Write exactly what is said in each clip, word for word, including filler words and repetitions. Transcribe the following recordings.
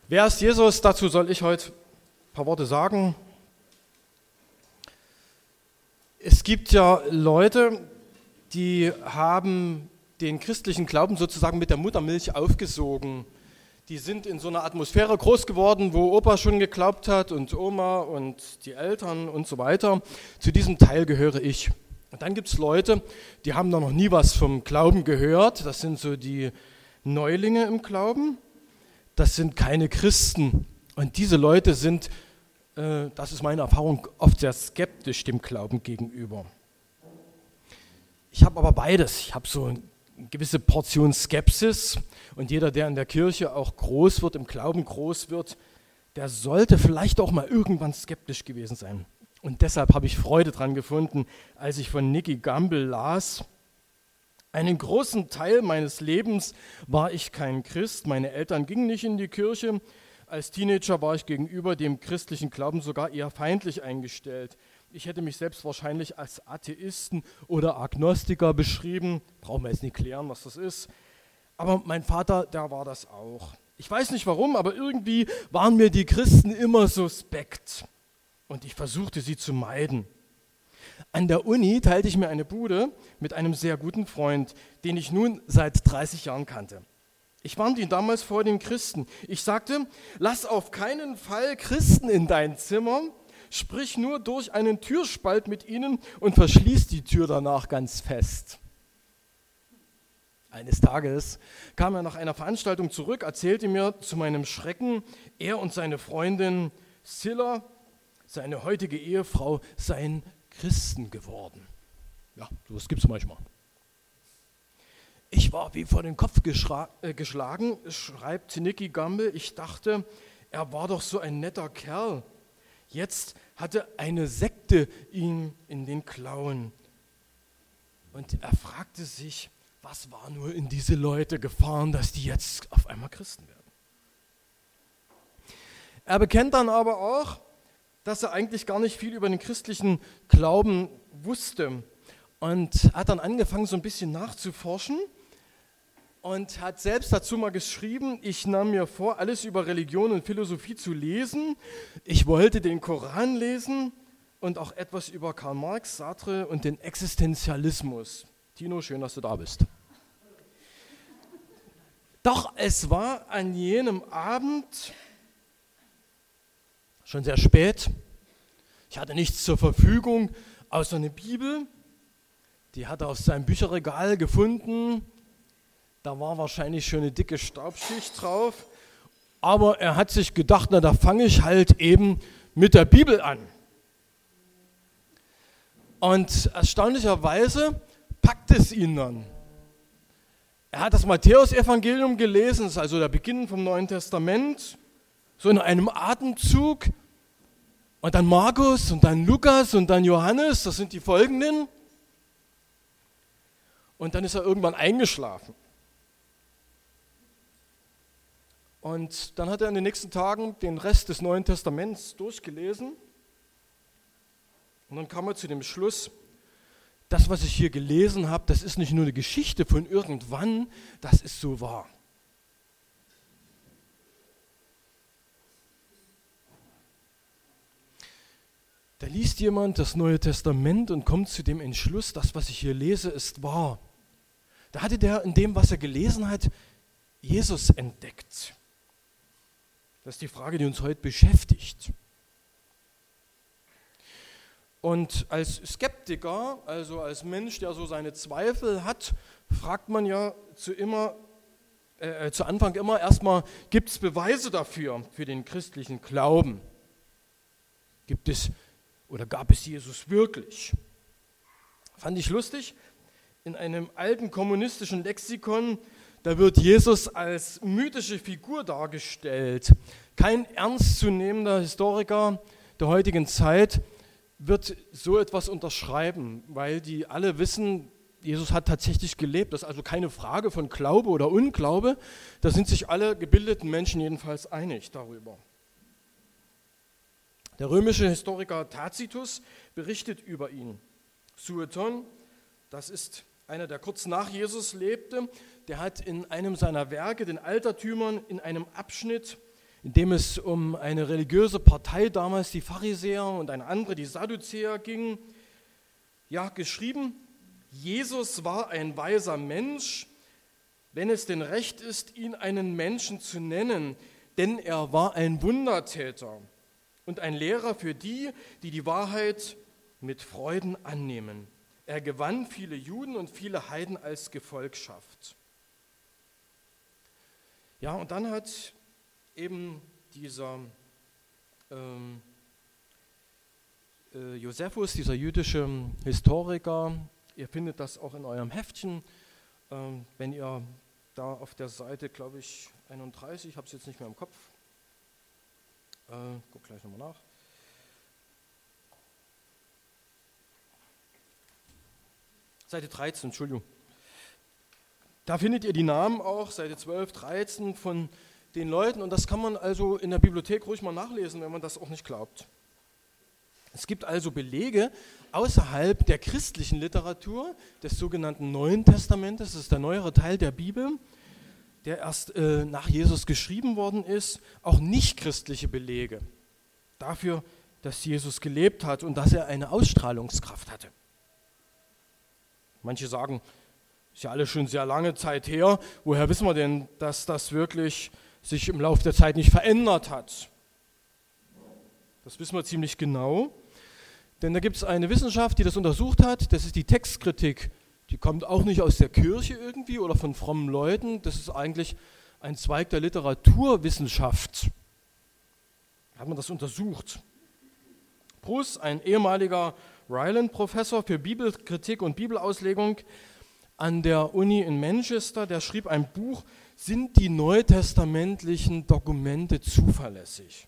Wer ist Jesus? Dazu soll ich heute ein paar Worte sagen. Es gibt ja Leute, die haben den christlichen Glauben sozusagen mit der Muttermilch aufgesogen. Die sind in so einer Atmosphäre groß geworden, wo Opa schon geglaubt hat und Oma und die Eltern und so weiter. Zu diesem Teil gehöre ich. Und dann gibt es Leute, die haben da noch nie was vom Glauben gehört. Das sind so die Neulinge im Glauben. Das sind keine Christen. Und diese Leute sind, äh, das ist meine Erfahrung, oft sehr skeptisch dem Glauben gegenüber. Ich habe aber beides. Ich habe so eine gewisse Portion Skepsis. Und jeder, der in der Kirche auch groß wird, im Glauben groß wird, der sollte vielleicht auch mal irgendwann skeptisch gewesen sein. Und deshalb habe ich Freude dran gefunden, als ich von Nicky Gamble las. Einen großen Teil meines Lebens war ich kein Christ. Meine Eltern gingen nicht in die Kirche. Als Teenager war ich gegenüber dem christlichen Glauben sogar eher feindlich eingestellt. Ich hätte mich selbst wahrscheinlich als Atheisten oder Agnostiker beschrieben. Brauchen wir jetzt nicht klären, was das ist. Aber mein Vater, der war das auch. Ich weiß nicht warum, aber irgendwie waren mir die Christen immer suspekt. Und ich versuchte, sie zu meiden. An der Uni teilte ich mir eine Bude mit einem sehr guten Freund, den ich nun seit dreißig Jahren kannte. Ich warnte ihn damals vor den Christen. Ich sagte, lass auf keinen Fall Christen in dein Zimmer, sprich nur durch einen Türspalt mit ihnen und verschließ die Tür danach ganz fest. Eines Tages kam er nach einer Veranstaltung zurück, erzählte mir zu meinem Schrecken, er und seine Freundin Silla, seine heutige Ehefrau, seien Christen geworden. Ja, sowas gibt es manchmal. Ich war wie vor den Kopf geschra- äh, geschlagen, schreibt Nicky Gamble. Ich dachte, er war doch so ein netter Kerl. Jetzt hatte eine Sekte ihn in den Klauen. Und er fragte sich, was war nur in diese Leute gefahren, dass die jetzt auf einmal Christen werden. Er bekennt dann aber auch, dass er eigentlich gar nicht viel über den christlichen Glauben wusste und hat dann angefangen, so ein bisschen nachzuforschen und hat selbst dazu mal geschrieben, ich nahm mir vor, alles über Religion und Philosophie zu lesen. Ich wollte den Koran lesen und auch etwas über Karl Marx, Sartre und den Existenzialismus. Tino, schön, dass du da bist. Doch es war an jenem Abend schon sehr spät. Ich hatte nichts zur Verfügung, außer eine Bibel. Die hat er aus seinem Bücherregal gefunden. Da war wahrscheinlich schon eine dicke Staubschicht drauf. Aber er hat sich gedacht, na, da fange ich halt eben mit der Bibel an. Und erstaunlicherweise packt es ihn dann. Er hat das Matthäus-Evangelium gelesen, das ist also der Beginn vom Neuen Testament, so in einem Atemzug. Und dann Markus und dann Lukas und dann Johannes, das sind die folgenden. Und dann ist er irgendwann eingeschlafen. Und dann hat er in den nächsten Tagen den Rest des Neuen Testaments durchgelesen. Und dann kam er zu dem Schluss, das, was ich hier gelesen habe, das ist nicht nur eine Geschichte von irgendwann, das ist so wahr. Da liest jemand das Neue Testament und kommt zu dem Entschluss, das, was ich hier lese, ist wahr. Da hatte der in dem, was er gelesen hat, Jesus entdeckt. Das ist die Frage, die uns heute beschäftigt. Und als Skeptiker, also als Mensch, der so seine Zweifel hat, fragt man ja zu, immer, äh, zu Anfang immer erstmal, gibt es Beweise dafür, für den christlichen Glauben? Gibt es oder gab es Jesus wirklich? Fand ich lustig, in einem alten kommunistischen Lexikon, da wird Jesus als mythische Figur dargestellt. Kein ernstzunehmender Historiker der heutigen Zeit wird so etwas unterschreiben, weil die alle wissen, Jesus hat tatsächlich gelebt. Das ist also keine Frage von Glaube oder Unglaube. Da sind sich alle gebildeten Menschen jedenfalls einig darüber. Der römische Historiker Tacitus berichtet über ihn. Sueton, das ist einer, der kurz nach Jesus lebte, der hat in einem seiner Werke den Altertümern in einem Abschnitt in dem es um eine religiöse Partei damals, die Pharisäer, und eine andere, die Sadduzäer, ging. Ja, geschrieben, Jesus war ein weiser Mensch, wenn es denn recht ist, ihn einen Menschen zu nennen, denn er war ein Wundertäter und ein Lehrer für die, die die Wahrheit mit Freuden annehmen. Er gewann viele Juden und viele Heiden als Gefolgschaft. Ja, und dann hat eben dieser ähm, äh, Josephus, dieser jüdische Historiker, ihr findet das auch in eurem Heftchen, ähm, wenn ihr da auf der Seite, glaube ich, einunddreißig, ich habe es jetzt nicht mehr im Kopf, äh, guck gleich nochmal nach. Seite dreizehn, Entschuldigung. Da findet ihr die Namen auch, Seite zwölf, dreizehn von den Leuten, und das kann man also in der Bibliothek ruhig mal nachlesen, wenn man das auch nicht glaubt. Es gibt also Belege außerhalb der christlichen Literatur des sogenannten Neuen Testamentes, das ist der neuere Teil der Bibel, der erst äh, nach Jesus geschrieben worden ist, auch nicht-christliche Belege dafür, dass Jesus gelebt hat und dass er eine Ausstrahlungskraft hatte. Manche sagen, ist ja alles schon sehr lange Zeit her, woher wissen wir denn, dass das wirklich sich im Laufe der Zeit nicht verändert hat? Das wissen wir ziemlich genau, denn da gibt es eine Wissenschaft, die das untersucht hat, das ist die Textkritik. Die kommt auch nicht aus der Kirche irgendwie oder von frommen Leuten, das ist eigentlich ein Zweig der Literaturwissenschaft. Da hat man das untersucht. Bruce, ein ehemaliger Ryland-Professor für Bibelkritik und Bibelauslegung an der Uni in Manchester, der schrieb ein Buch, sind die neutestamentlichen Dokumente zuverlässig?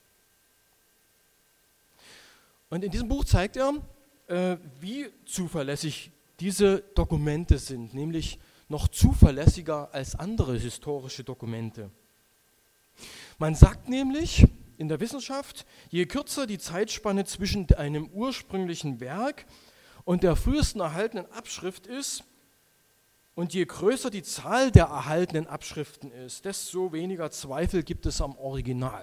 Und in diesem Buch zeigt er, äh, wie zuverlässig diese Dokumente sind, nämlich noch zuverlässiger als andere historische Dokumente. Man sagt nämlich in der Wissenschaft, je kürzer die Zeitspanne zwischen einem ursprünglichen Werk und der frühesten erhaltenen Abschrift ist, und je größer die Zahl der erhaltenen Abschriften ist, desto weniger Zweifel gibt es am Original.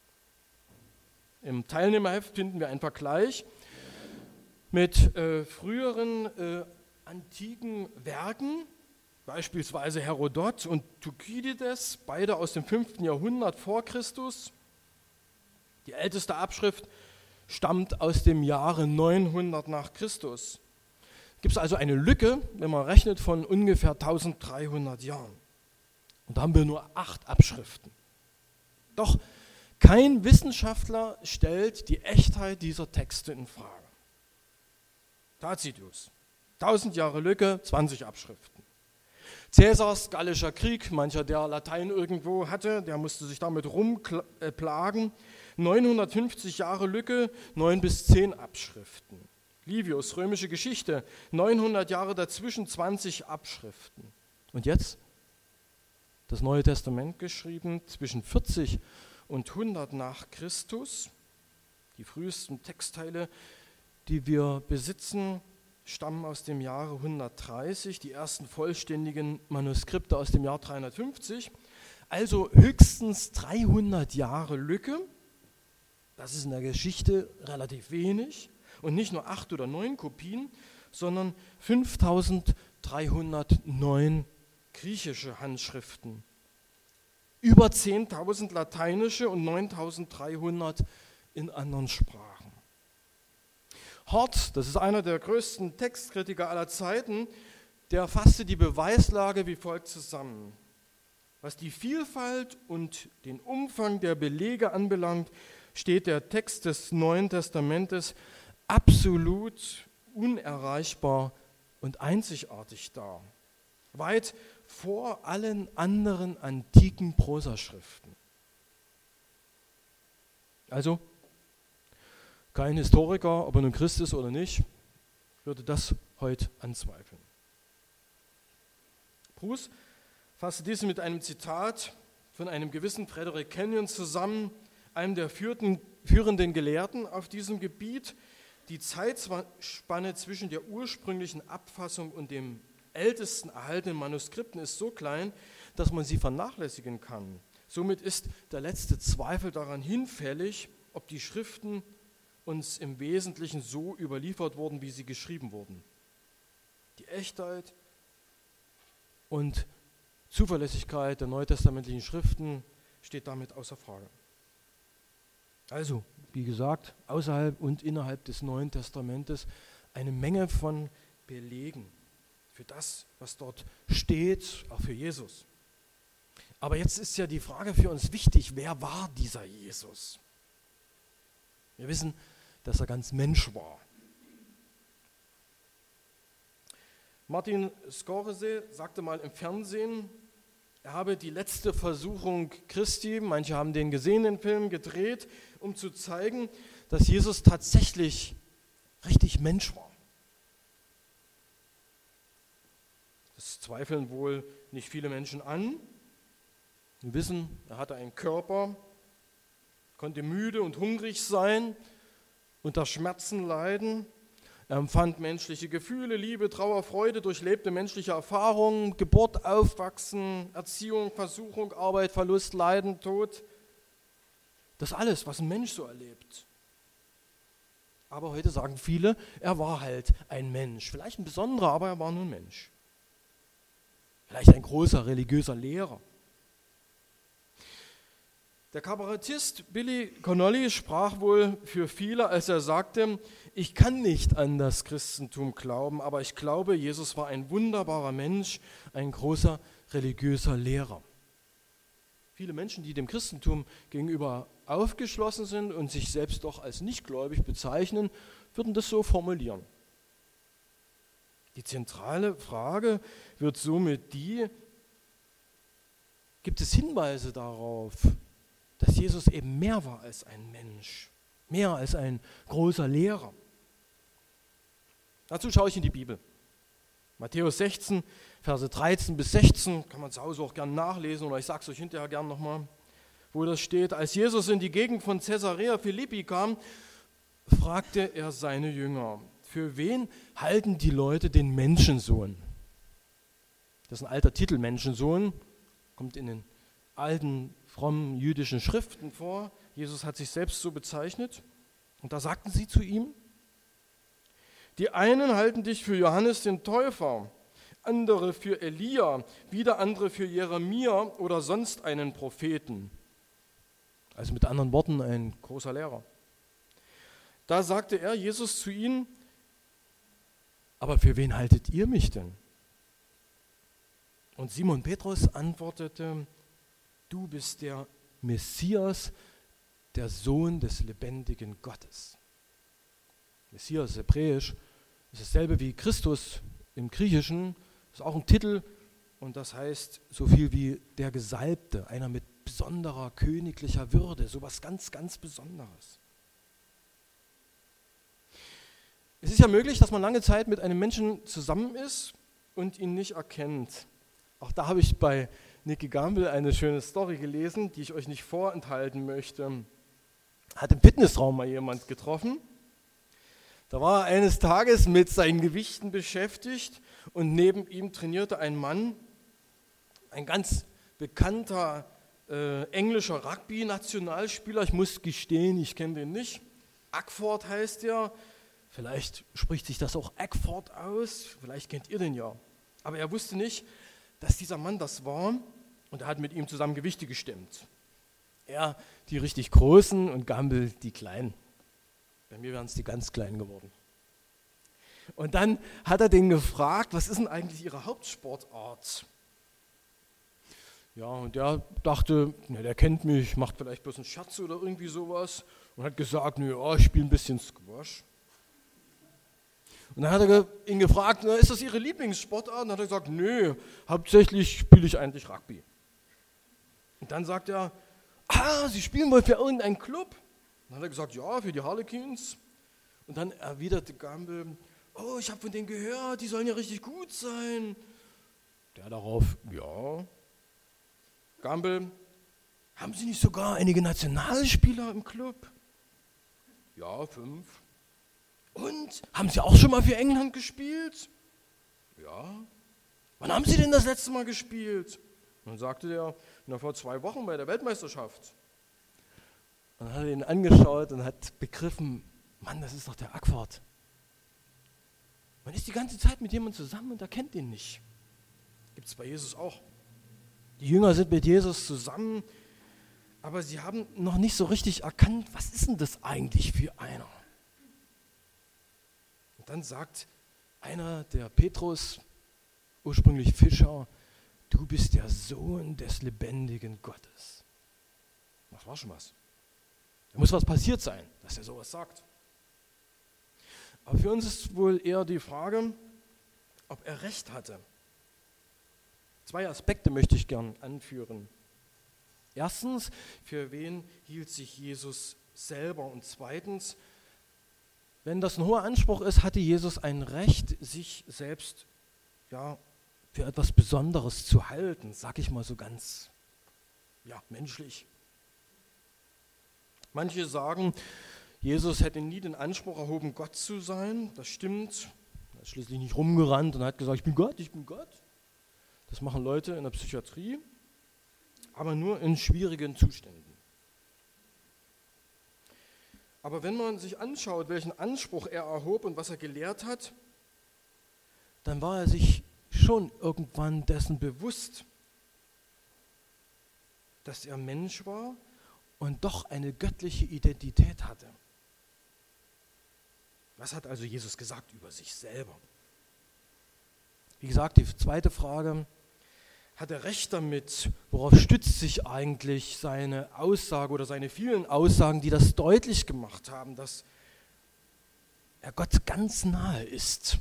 Im Teilnehmerheft finden wir einen Vergleich mit äh, früheren äh, antiken Werken, beispielsweise Herodot und Thukydides, beide aus dem fünften Jahrhundert vor Christus. Die älteste Abschrift stammt aus dem Jahre neunhundert nach Christus. Gibt es also eine Lücke, wenn man rechnet, von ungefähr dreizehnhundert Jahren. Und da haben wir nur acht Abschriften. Doch kein Wissenschaftler stellt die Echtheit dieser Texte in Frage. Tacitus, tausend Jahre Lücke, zwanzig Abschriften. Cäsars Gallischer Krieg, mancher, der Latein irgendwo hatte, der musste sich damit rumplagen. neunhundertfünfzig Jahre Lücke, neun bis zehn Abschriften. Livius, Römische Geschichte, neunhundert Jahre dazwischen, zwanzig Abschriften. Und jetzt das Neue Testament geschrieben, zwischen vierzig und hundert nach Christus. Die frühesten Textteile, die wir besitzen, stammen aus dem Jahre hundertdreißig, die ersten vollständigen Manuskripte aus dem Jahr dreihundertfünfzig. Also höchstens dreihundert Jahre Lücke. Das ist in der Geschichte relativ wenig. Und nicht nur acht oder neun Kopien, sondern fünftausenddreihundertneun griechische Handschriften, über zehntausend lateinische und neuntausenddreihundert in anderen Sprachen. Hort, das ist einer der größten Textkritiker aller Zeiten, der fasste die Beweislage wie folgt zusammen. Was die Vielfalt und den Umfang der Belege anbelangt, steht der Text des Neuen Testamentes absolut unerreichbar und einzigartig da, weit vor allen anderen antiken Prosaschriften. Also, kein Historiker, ob er nun Christ ist oder nicht, würde das heute anzweifeln. Bruce fasste dies mit einem Zitat von einem gewissen Frederick Kenyon zusammen, einem der führenden Gelehrten auf diesem Gebiet. Die Zeitspanne zwischen der ursprünglichen Abfassung und dem ältesten erhaltenen Manuskripten ist so klein, dass man sie vernachlässigen kann. Somit ist der letzte Zweifel daran hinfällig, ob die Schriften uns im Wesentlichen so überliefert wurden, wie sie geschrieben wurden. Die Echtheit und Zuverlässigkeit der neutestamentlichen Schriften steht damit außer Frage. Also, wie gesagt, außerhalb und innerhalb des Neuen Testamentes eine Menge von Belegen für das, was dort steht, auch für Jesus. Aber jetzt ist ja die Frage für uns wichtig, wer war dieser Jesus? Wir wissen, dass er ganz Mensch war. Martin Scorsese sagte mal im Fernsehen, er habe die letzte Versuchung Christi, manche haben den gesehen, den Film, gedreht, um zu zeigen, dass Jesus tatsächlich richtig Mensch war. Das zweifeln wohl nicht viele Menschen an. Wir wissen, er hatte einen Körper, konnte müde und hungrig sein, unter Schmerzen leiden. Er empfand menschliche Gefühle, Liebe, Trauer, Freude, durchlebte menschliche Erfahrungen, Geburt, Aufwachsen, Erziehung, Versuchung, Arbeit, Verlust, Leiden, Tod. Das alles, was ein Mensch so erlebt. Aber heute sagen viele, er war halt ein Mensch. Vielleicht ein besonderer, aber er war nur ein Mensch. Vielleicht ein großer religiöser Lehrer. Der Kabarettist Billy Connolly sprach wohl für viele, als er sagte, ich kann nicht an das Christentum glauben, aber ich glaube, Jesus war ein wunderbarer Mensch, ein großer religiöser Lehrer. Viele Menschen, die dem Christentum gegenüber aufgeschlossen sind und sich selbst doch als nichtgläubig bezeichnen, würden das so formulieren. Die zentrale Frage wird somit die, gibt es Hinweise darauf, dass Jesus eben mehr war als ein Mensch, mehr als ein großer Lehrer. Dazu schaue ich in die Bibel. Matthäus sechzehn, Verse dreizehn bis sechzehn, kann man zu Hause auch gerne nachlesen oder ich sage es euch hinterher gerne nochmal, wo das steht. Als Jesus in die Gegend von Caesarea Philippi kam, fragte er seine Jünger, für wen halten die Leute den Menschensohn? Das ist ein alter Titel, Menschensohn, kommt in den alten, frommen jüdischen Schriften vor. Jesus hat sich selbst so bezeichnet. Und da sagten sie zu ihm, die einen halten dich für Johannes den Täufer, andere für Elia, wieder andere für Jeremia oder sonst einen Propheten. Also mit anderen Worten ein großer Lehrer. Da sagte er, Jesus, zu ihnen, aber für wen haltet ihr mich denn? Und Simon Petrus antwortete, du bist der Messias, der Sohn des lebendigen Gottes. Messias, hebräisch, ist dasselbe wie Christus im Griechischen, ist auch ein Titel und das heißt so viel wie der Gesalbte, einer mit besonderer königlicher Würde, sowas ganz, ganz Besonderes. Es ist ja möglich, dass man lange Zeit mit einem Menschen zusammen ist und ihn nicht erkennt. Auch da habe ich bei Nicky Gamble eine schöne Story gelesen, die ich euch nicht vorenthalten möchte. Hat im Fitnessraum mal jemand getroffen. Da war er eines Tages mit seinen Gewichten beschäftigt und neben ihm trainierte ein Mann, ein ganz bekannter äh, englischer Rugby-Nationalspieler. Ich muss gestehen, ich kenne den nicht. Ackford heißt er. Vielleicht spricht sich das auch Ackford aus. Vielleicht kennt ihr den ja. Aber er wusste nicht, dass dieser Mann das war und er hat mit ihm zusammen Gewichte gestemmt. Er die richtig großen und Gamble die kleinen. Bei mir wären es die ganz kleinen geworden. Und dann hat er den gefragt, was ist denn eigentlich ihre Hauptsportart? Ja, und der dachte, na, der kennt mich, macht vielleicht bloß einen Scherz oder irgendwie sowas. Und hat gesagt, na ja, ich spiele ein bisschen Squash. Und dann hat er ihn gefragt, na, ist das Ihre Lieblingssportart? Und dann hat er gesagt, nö, hauptsächlich spiele ich eigentlich Rugby. Und dann sagt er, ah, Sie spielen wohl für irgendeinen Club? Dann hat er gesagt, ja, für die Harlequins. Und dann erwiderte Gamble, oh, ich habe von denen gehört, die sollen ja richtig gut sein. Der darauf, ja. Gamble, haben Sie nicht sogar einige Nationalspieler im Club? Ja, fünf. Und, haben Sie auch schon mal für England gespielt? Ja. Wann haben Sie denn das letzte Mal gespielt? Dann sagte er, Na, vor zwei Wochen bei der Weltmeisterschaft. Und dann hat er ihn angeschaut und hat begriffen, Mann, das ist doch der Agwart. Man ist die ganze Zeit mit jemandem zusammen und er kennt ihn nicht. Gibt es bei Jesus auch. Die Jünger sind mit Jesus zusammen, aber sie haben noch nicht so richtig erkannt, was ist denn das eigentlich für einer? Und dann sagt einer, der Petrus, ursprünglich Fischer, du bist der Sohn des lebendigen Gottes. Das war schon was. Da muss was passiert sein, dass er sowas sagt. Aber für uns ist wohl eher die Frage, ob er recht hatte. Zwei Aspekte möchte ich gern anführen. Erstens, für wen hielt sich Jesus selber? Und zweitens, wenn das ein hoher Anspruch ist, hatte Jesus ein Recht, sich selbst ja, für etwas Besonderes zu halten, sag ich mal so ganz ja, menschlich. Manche sagen, Jesus hätte nie den Anspruch erhoben, Gott zu sein. Das stimmt. Er ist schließlich nicht rumgerannt und hat gesagt, ich bin Gott, ich bin Gott. Das machen Leute in der Psychiatrie, aber nur in schwierigen Zuständen. Aber wenn man sich anschaut, welchen Anspruch er erhob und was er gelehrt hat, dann war er sich schon irgendwann dessen bewusst, dass er Mensch war und doch eine göttliche Identität hatte. Was hat also Jesus gesagt über sich selber? Wie gesagt, die zweite Frage, hat er recht damit? Worauf stützt sich eigentlich seine Aussage oder seine vielen Aussagen, die das deutlich gemacht haben, dass er Gott ganz nahe ist,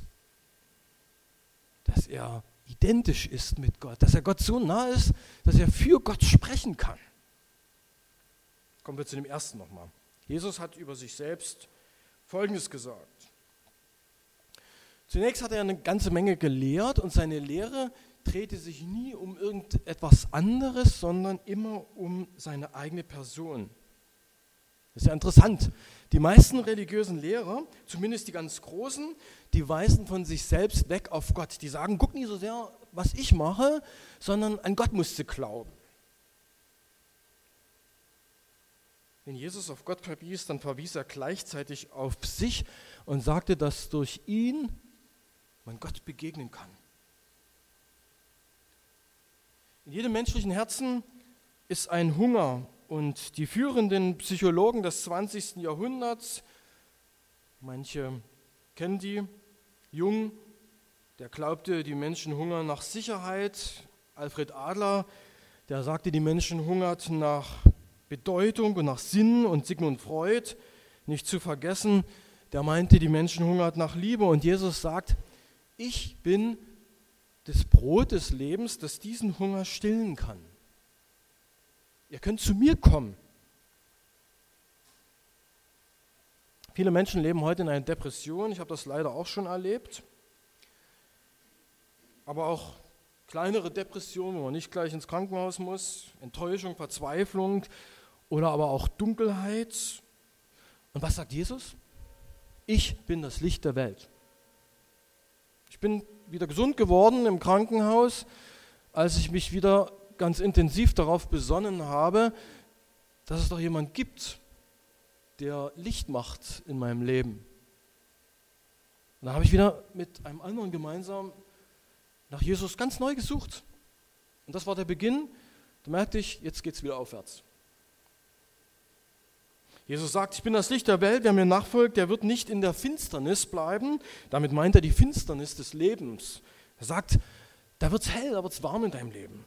dass er identisch ist mit Gott, dass er Gott so nahe ist, dass er für Gott sprechen kann. Kommen wir zu dem ersten nochmal. Jesus hat über sich selbst Folgendes gesagt. Zunächst hat er eine ganze Menge gelehrt und seine Lehre drehte sich nie um irgendetwas anderes, sondern immer um seine eigene Person. Das ist ja interessant. Die meisten religiösen Lehrer, zumindest die ganz Großen, die weisen von sich selbst weg auf Gott. Die sagen, guck nicht so sehr, was ich mache, sondern an Gott musst du glauben. Wenn Jesus auf Gott verwies, dann verwies er gleichzeitig auf sich und sagte, dass durch ihn man Gott begegnen kann. In jedem menschlichen Herzen ist ein Hunger und die führenden Psychologen des zwanzigsten Jahrhunderts, manche kennen die, Jung, der glaubte, die Menschen hungern nach Sicherheit, Alfred Adler, der sagte, die Menschen hungert nach Bedeutung und nach Sinn und Sigmund Freud, nicht zu vergessen, der meinte, die Menschen hungert nach Liebe und Jesus sagt, ich bin das Brot des Lebens, das diesen Hunger stillen kann. Ihr könnt zu mir kommen. Viele Menschen leben heute in einer Depression, ich habe das leider auch schon erlebt, aber auch kleinere Depressionen, wo man nicht gleich ins Krankenhaus muss, Enttäuschung, Verzweiflung oder aber auch Dunkelheit. Und was sagt Jesus? Ich bin das Licht der Welt. Ich bin wieder gesund geworden im Krankenhaus, als ich mich wieder ganz intensiv darauf besonnen habe, dass es doch jemand gibt, der Licht macht in meinem Leben. Und da habe ich wieder mit einem anderen gemeinsam nach Jesus ganz neu gesucht. Und das war der Beginn. Da merkte ich, jetzt geht es wieder aufwärts. Jesus sagt, ich bin das Licht der Welt, wer mir nachfolgt, der wird nicht in der Finsternis bleiben. Damit meint er die Finsternis des Lebens. Er sagt, da wird es hell, da wird es warm in deinem Leben.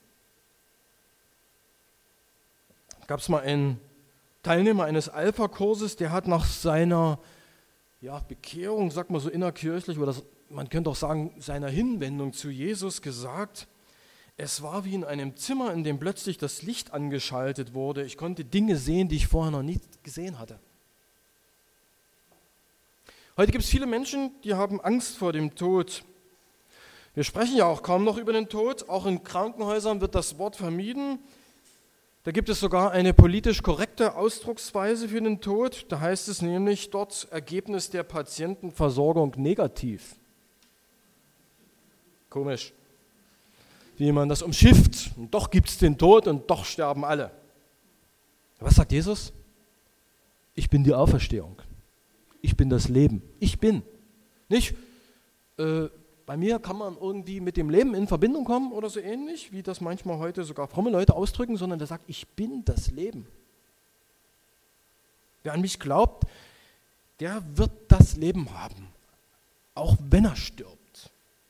Gab es mal einen Teilnehmer eines Alpha-Kurses, der hat nach seiner ja, Bekehrung, sagt man so innerkirchlich, oder man könnte auch sagen, seiner Hinwendung zu Jesus gesagt, es war wie in einem Zimmer, in dem plötzlich das Licht angeschaltet wurde. Ich konnte Dinge sehen, die ich vorher noch nie gesehen hatte. Heute gibt es viele Menschen, die haben Angst vor dem Tod. Wir sprechen ja auch kaum noch über den Tod. Auch in Krankenhäusern wird das Wort vermieden. Da gibt es sogar eine politisch korrekte Ausdrucksweise für den Tod. Da heißt es nämlich dort Ergebnis der Patientenversorgung negativ. Komisch. wie man das umschifft. Und doch gibt es den Tod und doch sterben alle. Was sagt Jesus? Ich bin die Auferstehung. Ich bin das Leben. Ich bin. Nicht, äh, bei mir kann man irgendwie mit dem Leben in Verbindung kommen oder so ähnlich, wie das manchmal heute sogar fromme Leute ausdrücken, sondern der sagt, ich bin das Leben. Wer an mich glaubt, der wird das Leben haben, auch wenn er stirbt.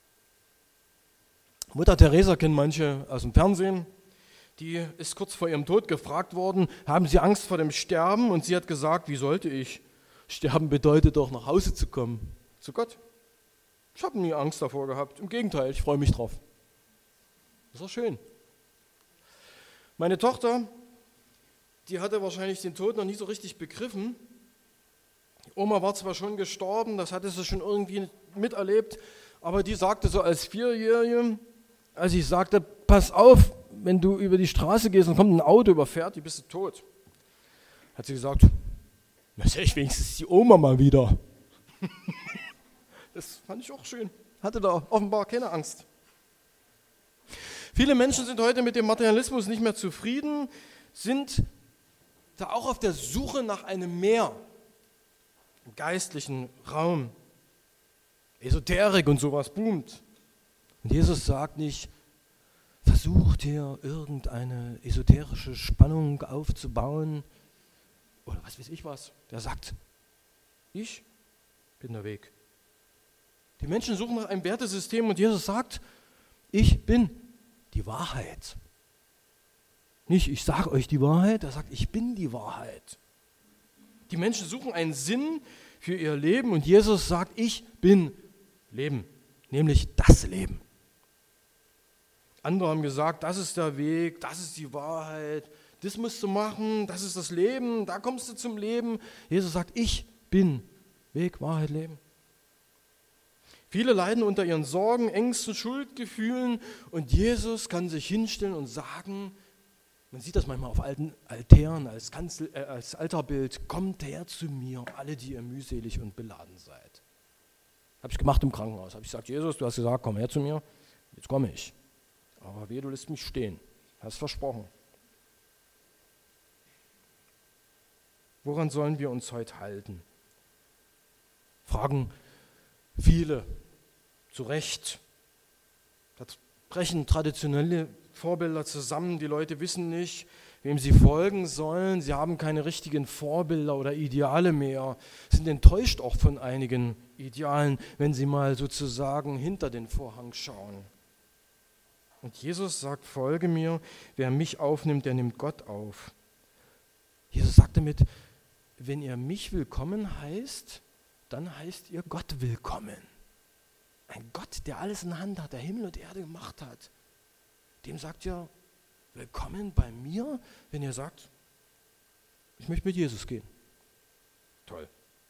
Mutter Teresa kennen manche aus dem Fernsehen, die ist kurz vor ihrem Tod gefragt worden, haben Sie Angst vor dem Sterben? Und sie hat gesagt, wie sollte ich? Sterben bedeutet doch, nach Hause zu kommen, zu Gott. Ich habe nie Angst davor gehabt, im Gegenteil, ich freue mich drauf. Das ist doch schön. Meine Tochter, die hatte wahrscheinlich den Tod noch nie so richtig begriffen. Die Oma war zwar schon gestorben, das hatte sie schon irgendwie miterlebt, aber die sagte so als Vierjährige, als ich sagte, pass auf, wenn du über die Straße gehst und kommt ein Auto überfährt, die bist du tot. Hat sie gesagt, na sehe ich wenigstens die Oma mal wieder. Das fand ich auch schön. Hatte da offenbar keine Angst. Viele Menschen sind heute mit dem Materialismus nicht mehr zufrieden, sind da auch auf der Suche nach einem Mehr im geistlichen Raum. Esoterik und sowas boomt. Und Jesus sagt nicht, versucht hier irgendeine esoterische Spannung aufzubauen oder was weiß ich was. Der sagt, ich bin der Weg. Die Menschen suchen nach einem Wertesystem und Jesus sagt, ich bin die Wahrheit. Nicht, ich sage euch die Wahrheit, er sagt, ich bin die Wahrheit. Die Menschen suchen einen Sinn für ihr Leben und Jesus sagt, ich bin Leben, nämlich das Leben. Andere haben gesagt, das ist der Weg, das ist die Wahrheit, das musst du machen, das ist das Leben, da kommst du zum Leben. Jesus sagt, ich bin Weg, Wahrheit, Leben. Viele leiden unter ihren Sorgen, Ängsten, Schuldgefühlen und Jesus kann sich hinstellen und sagen, man sieht das manchmal auf alten Altären als, Kanzel, äh, als Altarbild, kommt her zu mir, alle, die ihr mühselig und beladen seid. Habe ich gemacht im Krankenhaus. Habe ich gesagt, Jesus, du hast gesagt, komm her zu mir, jetzt komme ich. Aber wehe, du lässt mich stehen. Hast versprochen. Woran sollen wir uns heute halten? Fragen viele zu Recht. Da brechen traditionelle Vorbilder zusammen. Die Leute wissen nicht, wem sie folgen sollen. Sie haben keine richtigen Vorbilder oder Ideale mehr. Sind enttäuscht auch von einigen Idealen, wenn sie mal sozusagen hinter den Vorhang schauen. Und Jesus sagt, folge mir, wer mich aufnimmt, der nimmt Gott auf. Jesus sagt damit, wenn ihr mich willkommen heißt, dann heißt ihr Gott willkommen. Ein Gott, der alles in der Hand hat, der Himmel und Erde gemacht hat. Dem sagt ihr, willkommen bei mir, wenn ihr sagt, ich möchte mit Jesus gehen. Toll.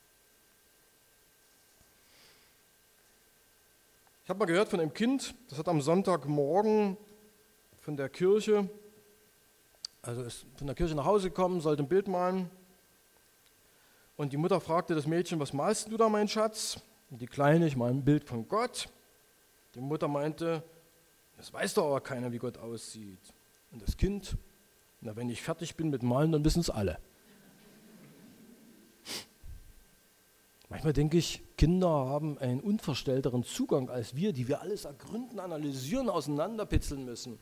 Ich habe mal gehört von einem Kind, das hat am Sonntagmorgen von der Kirche, also ist von der Kirche nach Hause gekommen, sollte ein Bild malen. Und die Mutter fragte das Mädchen, was malst du da, mein Schatz? Und die Kleine, ich male ein Bild von Gott. Die Mutter meinte, das weiß doch aber keiner, wie Gott aussieht. Und das Kind, na, wenn ich fertig bin mit Malen, dann wissen es alle. Manchmal denke ich, Kinder haben einen unverstellteren Zugang als wir, die wir alles ergründen, analysieren, auseinanderpitzeln müssen.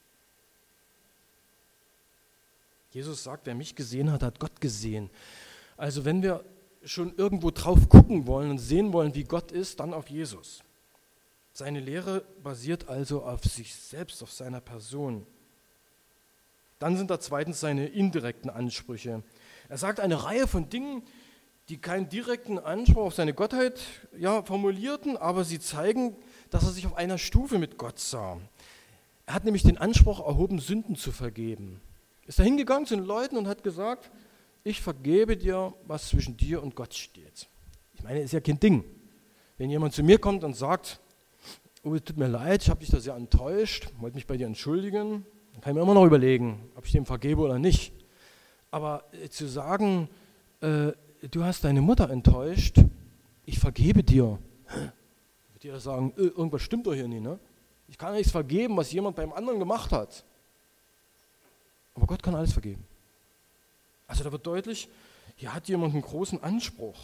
Jesus sagt, wer mich gesehen hat, hat Gott gesehen. Also wenn wir schon irgendwo drauf gucken wollen und sehen wollen, wie Gott ist, dann auf Jesus. Seine Lehre basiert also auf sich selbst, auf seiner Person. Dann sind da zweitens seine indirekten Ansprüche. Er sagt eine Reihe von Dingen, die keinen direkten Anspruch auf seine Gottheit ja, formulierten, aber sie zeigen, dass er sich auf einer Stufe mit Gott sah. Er hat nämlich den Anspruch erhoben, Sünden zu vergeben. Ist da hingegangen zu den Leuten und hat gesagt, ich vergebe dir, was zwischen dir und Gott steht. Ich meine, ist ja kein Ding. Wenn jemand zu mir kommt und sagt, oh, es tut mir leid, ich habe dich da sehr enttäuscht, wollte mich bei dir entschuldigen, dann kann ich mir immer noch überlegen, ob ich dem vergebe oder nicht. Aber äh, zu sagen, äh, du hast deine Mutter enttäuscht, ich vergebe dir, würde jeder sagen, äh, irgendwas stimmt doch hier nicht, ne? Ich kann nichts vergeben, was jemand beim anderen gemacht hat. Aber Gott kann alles vergeben. Also da wird deutlich, hier hat jemand einen großen Anspruch.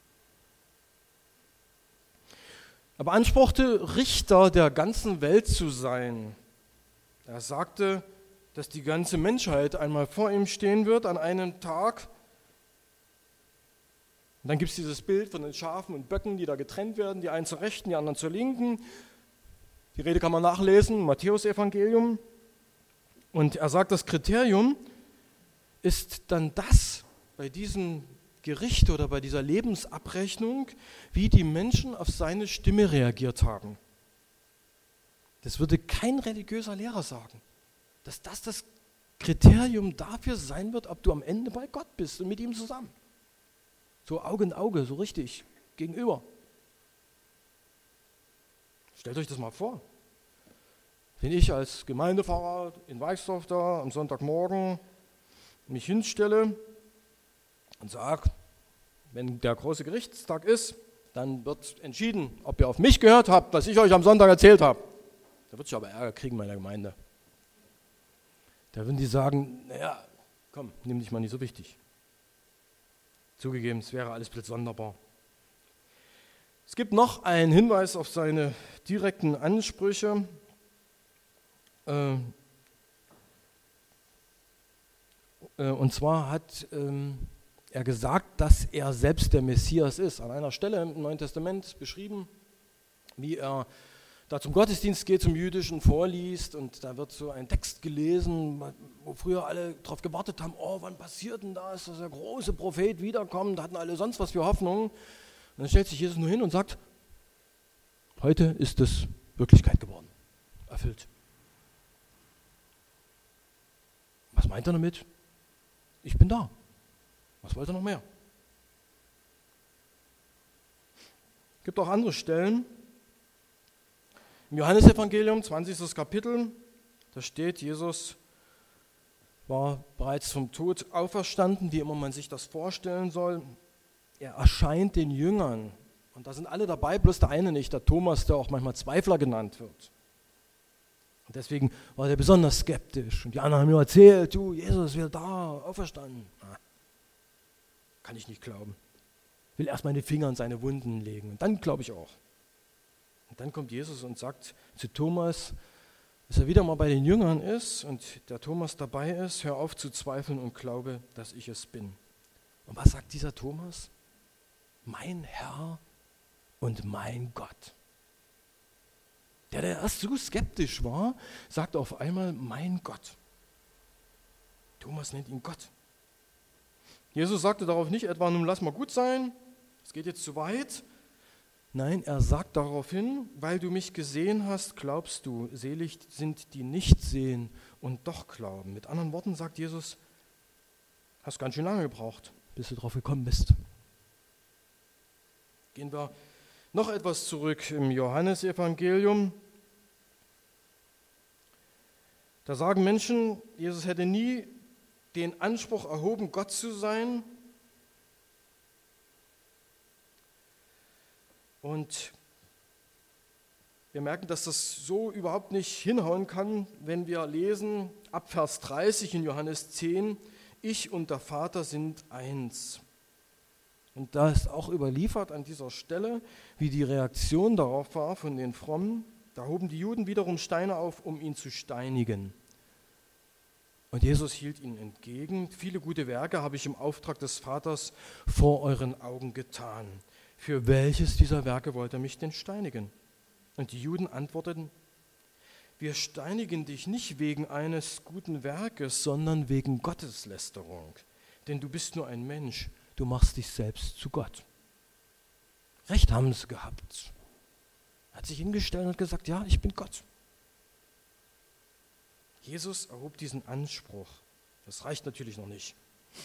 Er beanspruchte, Richter der ganzen Welt zu sein. Er sagte, dass die ganze Menschheit einmal vor ihm stehen wird an einem Tag. Und dann gibt es dieses Bild von den Schafen und Böcken, die da getrennt werden, die einen zur Rechten, die anderen zur Linken. Die Rede kann man nachlesen, Matthäus-Evangelium. Und er sagt, das Kriterium ist dann das bei diesem Gericht oder bei dieser Lebensabrechnung, wie die Menschen auf seine Stimme reagiert haben. Das würde kein religiöser Lehrer sagen, dass das das Kriterium dafür sein wird, ob du am Ende bei Gott bist und mit ihm zusammen. So Auge in Auge, so richtig, gegenüber. Stellt euch das mal vor. Wenn ich als Gemeindepfarrer in Weichsdorf da am Sonntagmorgen mich hinstelle und sage, wenn der große Gerichtstag ist, dann wird entschieden, ob ihr auf mich gehört habt, was ich euch am Sonntag erzählt habe. Da wird sich aber Ärger kriegen meiner Gemeinde. Da würden die sagen, naja, komm, nimm dich mal nicht so wichtig. Zugegeben, es wäre alles blöd sonderbar. Es gibt noch einen Hinweis auf seine direkten Ansprüche. Äh, äh, und zwar hat ähm, er gesagt, dass er selbst der Messias ist. An einer Stelle im Neuen Testament beschrieben, wie er da zum Gottesdienst geht, zum Jüdischen, vorliest, und da wird so ein Text gelesen, wo früher alle darauf gewartet haben, oh, wann passiert denn das, dass der große Prophet wiederkommt, da hatten alle sonst was für Hoffnung. Und dann stellt sich Jesus nur hin und sagt, heute ist es Wirklichkeit geworden, erfüllt. Was meint er damit? Ich bin da. Was wollt er noch mehr? Es gibt auch andere Stellen. Im Johannesevangelium, zwanzigstes Kapitel, da steht, Jesus war bereits vom Tod auferstanden, wie immer man sich das vorstellen soll. Er erscheint den Jüngern. Und da sind alle dabei, bloß der eine nicht, der Thomas, der auch manchmal Zweifler genannt wird. Und deswegen war er besonders skeptisch. Und die anderen haben ihm erzählt, du, Jesus ist wieder da, auferstanden. Ah, kann ich nicht glauben. Ich will erst meine Finger in seine Wunden legen. Und dann glaube ich auch. Und dann kommt Jesus und sagt zu Thomas, dass er wieder mal bei den Jüngern ist und der Thomas dabei ist, hör auf zu zweifeln und glaube, dass ich es bin. Und was sagt dieser Thomas? Mein Herr und mein Gott. Der, der erst so skeptisch war, sagt auf einmal, mein Gott. Thomas nennt ihn Gott. Jesus sagte darauf nicht etwa, nun lass mal gut sein, es geht jetzt zu weit. Nein, er sagt daraufhin, weil du mich gesehen hast, glaubst du, selig sind die nicht sehen und doch glauben. Mit anderen Worten sagt Jesus, hast ganz schön lange gebraucht, bis du drauf gekommen bist. Gehen wir noch etwas zurück im Johannesevangelium. Da sagen Menschen, Jesus hätte nie den Anspruch erhoben, Gott zu sein. Und wir merken, dass das so überhaupt nicht hinhauen kann, wenn wir lesen, ab Vers dreißig in Johannes zehn, ich und der Vater sind eins. Und da ist auch überliefert an dieser Stelle, wie die Reaktion darauf war von den Frommen. Da hoben die Juden wiederum Steine auf, um ihn zu steinigen. Und Jesus hielt ihnen entgegen, viele gute Werke habe ich im Auftrag des Vaters vor euren Augen getan. Für welches dieser Werke wollt ihr mich denn steinigen? Und die Juden antworteten, wir steinigen dich nicht wegen eines guten Werkes, sondern wegen Gotteslästerung. Denn du bist nur ein Mensch, du machst dich selbst zu Gott. Recht haben sie gehabt. Er hat sich hingestellt und gesagt, ja, ich bin Gott. Jesus erhob diesen Anspruch. Das reicht natürlich noch nicht.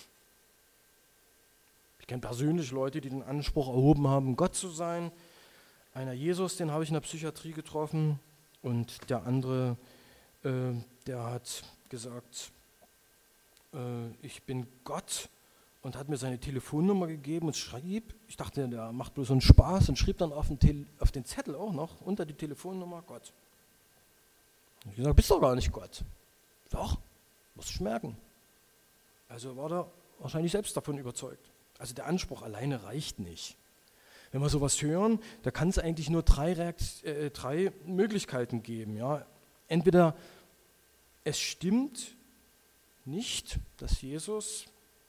Ich kenne persönlich Leute, die den Anspruch erhoben haben, Gott zu sein. Einer Jesus, den habe ich in der Psychiatrie getroffen, und der andere, äh, der hat gesagt, äh, ich bin Gott, und hat mir seine Telefonnummer gegeben und schrieb, ich dachte, der macht bloß so einen Spaß, und schrieb dann auf den, Tele- auf den Zettel auch noch unter die Telefonnummer Gott. Ich gesagt, bist doch gar nicht Gott. Doch, musst du merken. Also war er wahrscheinlich selbst davon überzeugt. Also der Anspruch alleine reicht nicht. Wenn wir sowas hören, da kann es eigentlich nur drei, Reakt- äh, drei Möglichkeiten geben. Ja. Entweder es stimmt nicht, dass Jesus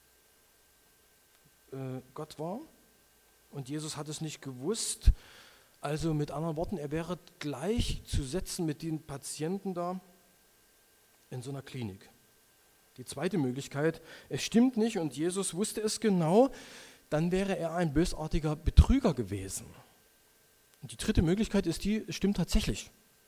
äh, Gott war und Jesus hat es nicht gewusst. Also mit anderen Worten, er wäre gleichzusetzen mit den Patienten da in so einer Klinik. Die zweite Möglichkeit, es stimmt nicht und Jesus wusste es genau, dann wäre er ein bösartiger Betrüger gewesen. Und die dritte Möglichkeit ist die, es stimmt tatsächlich.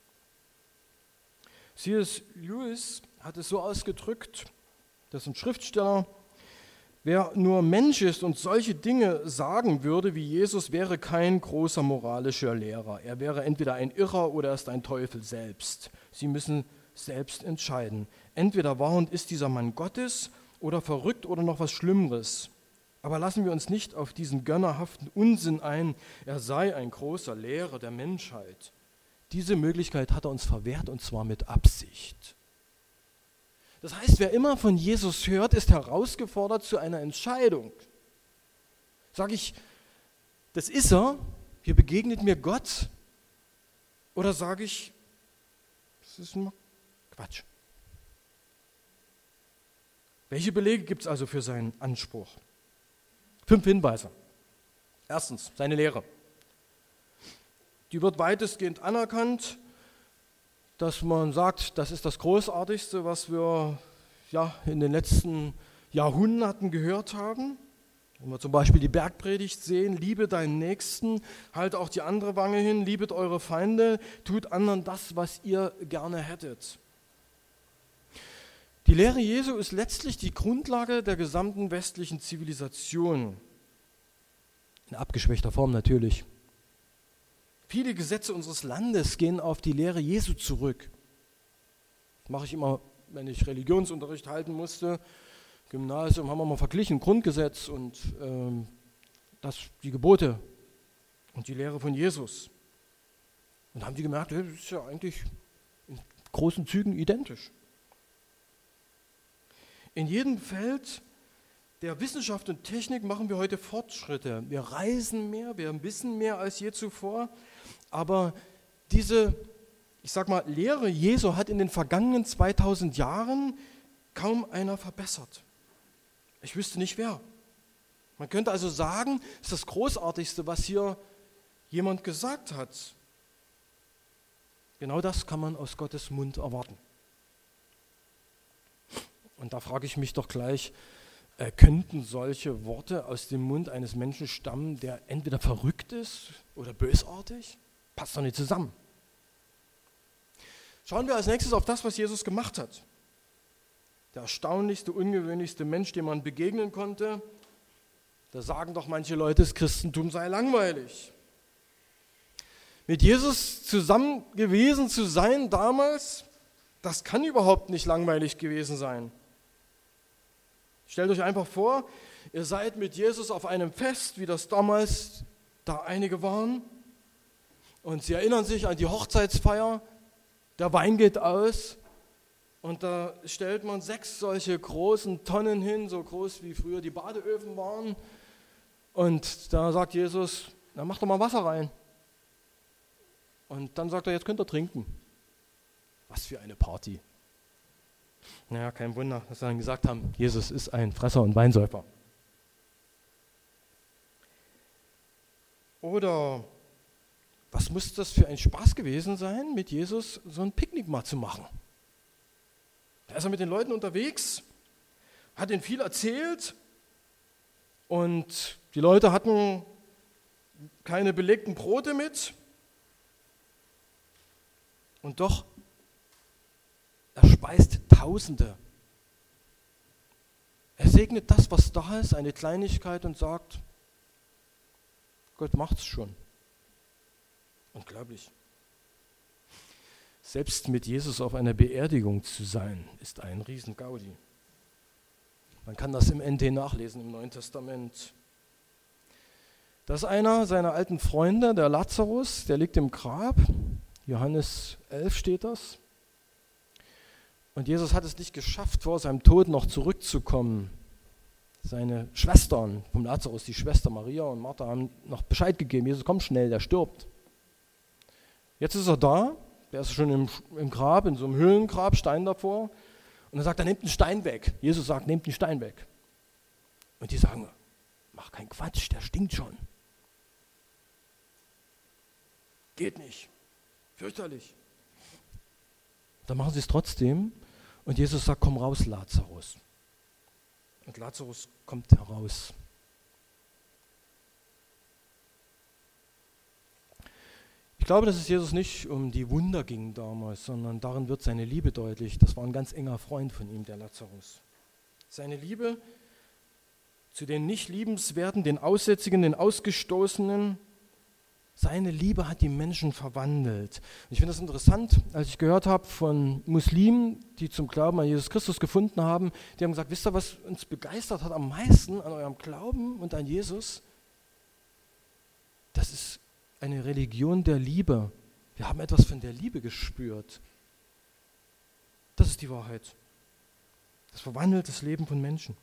C S Lewis hat es so ausgedrückt, das ist ein Schriftsteller, wer nur Mensch ist und solche Dinge sagen würde wie Jesus, wäre kein großer moralischer Lehrer. Er wäre entweder ein Irrer oder er ist ein Teufel selbst. Sie müssen selbst entscheiden. Entweder war und ist dieser Mann Gottes oder verrückt oder noch was Schlimmeres. Aber lassen wir uns nicht auf diesen gönnerhaften Unsinn ein, er sei ein großer Lehrer der Menschheit. Diese Möglichkeit hat er uns verwehrt und zwar mit Absicht. Das heißt, wer immer von Jesus hört, ist herausgefordert zu einer Entscheidung. Sage ich, das ist er, hier begegnet mir Gott, oder sage ich, das ist nur Quatsch. Welche Belege gibt es also für seinen Anspruch? Fünf Hinweise. Erstens, seine Lehre. Die wird weitestgehend anerkannt, dass man sagt, das ist das Großartigste, was wir ja, in den letzten Jahrhunderten gehört haben. Wenn wir zum Beispiel die Bergpredigt sehen, liebe deinen Nächsten, halt auch die andere Wange hin, liebet eure Feinde, tut anderen das, was ihr gerne hättet. Die Lehre Jesu ist letztlich die Grundlage der gesamten westlichen Zivilisation. In abgeschwächter Form natürlich. Viele Gesetze unseres Landes gehen auf die Lehre Jesu zurück. Das mache ich immer, wenn ich Religionsunterricht halten musste. Gymnasium haben wir mal verglichen, Grundgesetz und ähm, das, die Gebote und die Lehre von Jesus. Und haben die gemerkt, das ist ja eigentlich in großen Zügen identisch. In jedem Feld der Wissenschaft und Technik machen wir heute Fortschritte. Wir reisen mehr, wir wissen mehr als je zuvor. Aber diese, ich sag mal, Lehre Jesu hat in den vergangenen zweitausend Jahren kaum einer verbessert. Ich wüsste nicht wer. Man könnte also sagen, es ist das Großartigste, was hier jemand gesagt hat. Genau das kann man aus Gottes Mund erwarten. Und da frage ich mich doch gleich, äh, könnten solche Worte aus dem Mund eines Menschen stammen, der entweder verrückt ist oder bösartig? Passt doch nicht zusammen. Schauen wir als nächstes auf das, was Jesus gemacht hat. Der erstaunlichste, ungewöhnlichste Mensch, dem man begegnen konnte. Da sagen doch manche Leute, das Christentum sei langweilig. Mit Jesus zusammen gewesen zu sein damals, das kann überhaupt nicht langweilig gewesen sein. Stellt euch einfach vor, ihr seid mit Jesus auf einem Fest, wie das damals da einige waren. Und sie erinnern sich an die Hochzeitsfeier, der Wein geht aus und da stellt man sechs solche großen Tonnen hin, so groß wie früher die Badeöfen waren. Und da sagt Jesus, na mach doch mal Wasser rein. Und dann sagt er, jetzt könnt ihr trinken. Was für eine Party. Naja, kein Wunder, dass sie dann gesagt haben, Jesus ist ein Fresser und Weinsäufer. Oder was muss das für ein Spaß gewesen sein, mit Jesus so ein Picknick mal zu machen? Da ist er mit den Leuten unterwegs, hat ihnen viel erzählt und die Leute hatten keine belegten Brote mit. Und doch, er speist Tausende. Er segnet das, was da ist, eine Kleinigkeit und sagt, Gott macht's schon. Unglaublich. Selbst mit Jesus auf einer Beerdigung zu sein, ist ein Riesengaudi. Man kann das im N T nachlesen im Neuen Testament. Das ist einer seiner alten Freunde, der Lazarus, der liegt im Grab. Johannes elf steht das. Und Jesus hat es nicht geschafft, vor seinem Tod noch zurückzukommen. Seine Schwestern vom Lazarus, die Schwester Maria und Martha, haben noch Bescheid gegeben, Jesus, komm schnell, der stirbt. Jetzt ist er da, der ist schon im, im Grab, in so einem Höhlengrab, Stein davor. Und er sagt, er nimmt den Stein weg. Jesus sagt, nehmt den Stein weg. Und die sagen, mach keinen Quatsch, der stinkt schon. Geht nicht. Fürchterlich. Dann machen sie es trotzdem. Und Jesus sagt, komm raus, Lazarus. Und Lazarus kommt heraus. Ich glaube, dass es Jesus nicht um die Wunder ging damals, sondern darin wird seine Liebe deutlich. Das war ein ganz enger Freund von ihm, der Lazarus. Seine Liebe zu den nicht liebenswerten, den Aussätzigen, den Ausgestoßenen. Seine Liebe hat die Menschen verwandelt. Ich finde das interessant, als ich gehört habe von Muslimen, die zum Glauben an Jesus Christus gefunden haben, die haben gesagt, wisst ihr, was uns begeistert hat am meisten an eurem Glauben und an Jesus? Das ist eine Religion der Liebe. Wir haben etwas von der Liebe gespürt. Das ist die Wahrheit. Das verwandelt das Leben von Menschen.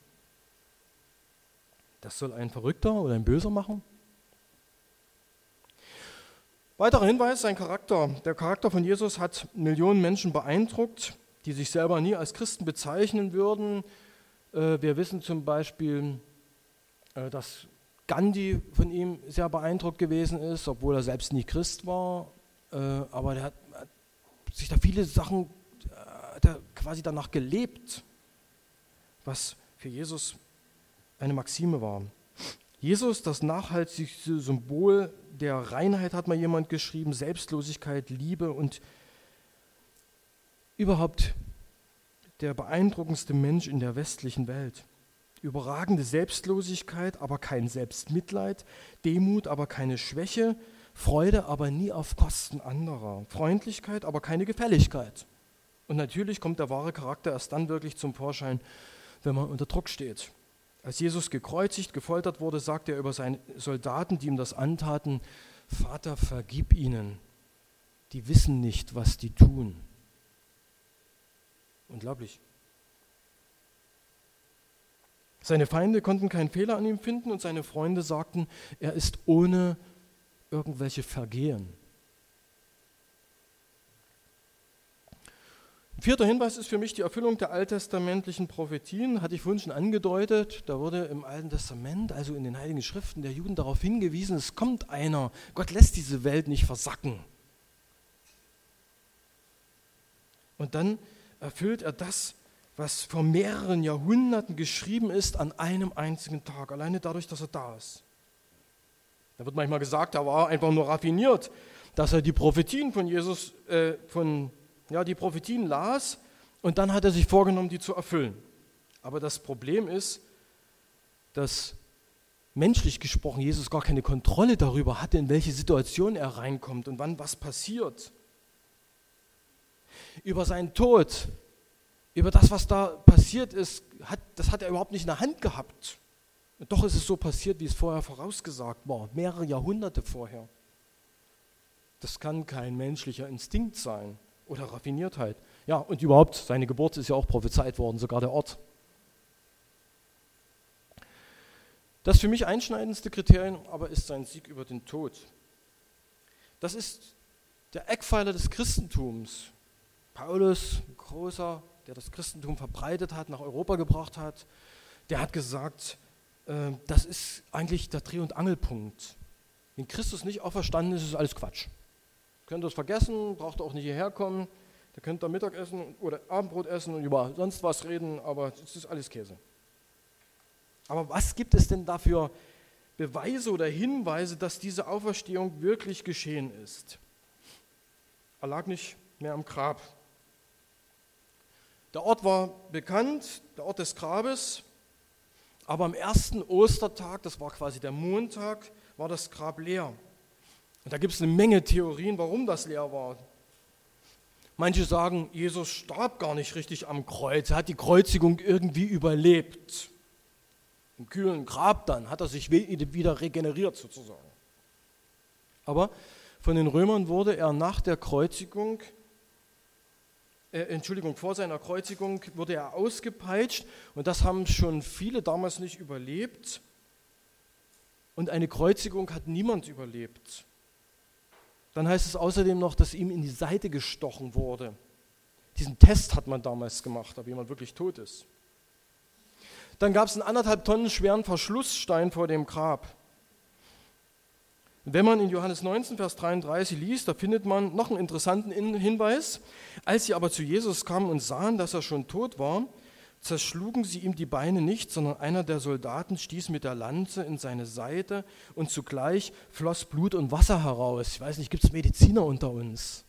Das soll ein Verrückter oder ein Böser machen? Weiterer Hinweis, sein Charakter. Der Charakter von Jesus hat Millionen Menschen beeindruckt, die sich selber nie als Christen bezeichnen würden. Wir wissen zum Beispiel, dass Gandhi von ihm sehr beeindruckt gewesen ist, obwohl er selbst nie Christ war. Aber er hat sich da viele Sachen hat er quasi danach gelebt, was für Jesus eine Maxime war. Jesus, das nachhaltigste Symbol der Reinheit, hat mal jemand geschrieben, Selbstlosigkeit, Liebe und überhaupt der beeindruckendste Mensch in der westlichen Welt. Überragende Selbstlosigkeit, aber kein Selbstmitleid, Demut, aber keine Schwäche, Freude, aber nie auf Kosten anderer, Freundlichkeit, aber keine Gefälligkeit. Und natürlich kommt der wahre Charakter erst dann wirklich zum Vorschein, wenn man unter Druck steht. Als Jesus gekreuzigt, gefoltert wurde, sagte er über seine Soldaten, die ihm das antaten, Vater, vergib ihnen, die wissen nicht, was die tun. Unglaublich. Seine Feinde konnten keinen Fehler an ihm finden und seine Freunde sagten, er ist ohne irgendwelche Vergehen. Vierter Hinweis ist für mich die Erfüllung der alttestamentlichen Prophetien, hatte ich vorhin schon angedeutet. Da wurde im Alten Testament, also in den Heiligen Schriften der Juden, darauf hingewiesen, es kommt einer, Gott lässt diese Welt nicht versacken. Und dann erfüllt er das, was vor mehreren Jahrhunderten geschrieben ist, an einem einzigen Tag, alleine dadurch, dass er da ist. Da wird manchmal gesagt, er war einfach nur raffiniert, dass er die Prophetien von Jesus, äh, von ja, die Prophetien las und dann hat er sich vorgenommen, die zu erfüllen. Aber das Problem ist, dass menschlich gesprochen Jesus gar keine Kontrolle darüber hatte, in welche Situation er reinkommt und wann was passiert. Über seinen Tod, über das, was da passiert ist, hat, das hat er überhaupt nicht in der Hand gehabt. Und doch ist es so passiert, wie es vorher vorausgesagt war, mehrere Jahrhunderte vorher. Das kann kein menschlicher Instinkt sein. Oder Raffiniertheit. Ja, und überhaupt, seine Geburt ist ja auch prophezeit worden, sogar der Ort. Das für mich einschneidendste Kriterium aber ist sein Sieg über den Tod. Das ist der Eckpfeiler des Christentums. Paulus, ein großer, der das Christentum verbreitet hat, nach Europa gebracht hat, der hat gesagt, äh, das ist eigentlich der Dreh- und Angelpunkt. Wenn Christus nicht auferstanden ist, ist alles Quatsch. Könnt ihr es vergessen, braucht ihr auch nicht hierher kommen, da könnt ihr Mittag essen oder Abendbrot essen und über sonst was reden, aber es ist alles Käse. Aber was gibt es denn dafür Beweise oder Hinweise, dass diese Auferstehung wirklich geschehen ist? Er lag nicht mehr am Grab. Der Ort war bekannt, der Ort des Grabes, aber am ersten Ostertag, das war quasi der Montag, war das Grab leer. Und da gibt es eine Menge Theorien, warum das leer war. Manche sagen, Jesus starb gar nicht richtig am Kreuz, er hat die Kreuzigung irgendwie überlebt. Im kühlen Grab dann hat er sich wieder regeneriert sozusagen. Aber von den Römern wurde er nach der Kreuzigung äh, Entschuldigung, vor seiner Kreuzigung wurde er ausgepeitscht und das haben schon viele damals nicht überlebt. Und eine Kreuzigung hat niemand überlebt. Dann heißt es außerdem noch, dass ihm in die Seite gestochen wurde. Diesen Test hat man damals gemacht, ob jemand wirklich tot ist. Dann gab es einen anderthalb Tonnen schweren Verschlussstein vor dem Grab. Wenn man in Johannes neunzehn, Vers dreiunddreißig liest, da findet man noch einen interessanten Hinweis. Als sie aber zu Jesus kamen und sahen, dass er schon tot war, zerschlugen sie ihm die Beine nicht, sondern einer der Soldaten stieß mit der Lanze in seine Seite und zugleich floss Blut und Wasser heraus. Ich weiß nicht, gibt es Mediziner unter uns?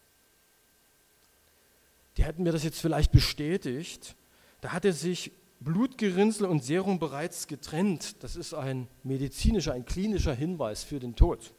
Die hätten mir das jetzt vielleicht bestätigt. Da hatte sich Blutgerinnsel und Serum bereits getrennt. Das ist ein medizinischer, ein klinischer Hinweis für den Tod.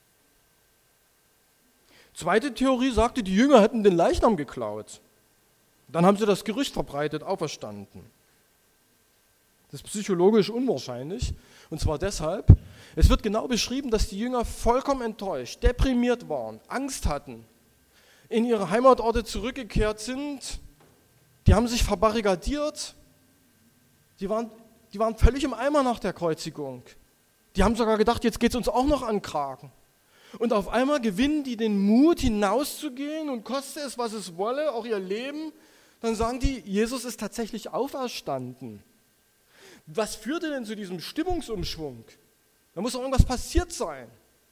Zweite Theorie sagte, die Jünger hätten den Leichnam geklaut. Dann haben sie das Gerücht verbreitet, auferstanden. Das ist psychologisch unwahrscheinlich. Und zwar deshalb, es wird genau beschrieben, dass die Jünger vollkommen enttäuscht, deprimiert waren, Angst hatten, in ihre Heimatorte zurückgekehrt sind. Die haben sich verbarrikadiert. Die waren, die waren völlig im Eimer nach der Kreuzigung. Die haben sogar gedacht, jetzt geht es uns auch noch an den Kragen. Und auf einmal gewinnen die den Mut, hinauszugehen und koste es, was es wolle, auch ihr Leben. Dann sagen die, Jesus ist tatsächlich auferstanden. Was führte denn zu diesem Stimmungsumschwung? Da muss doch irgendwas passiert sein.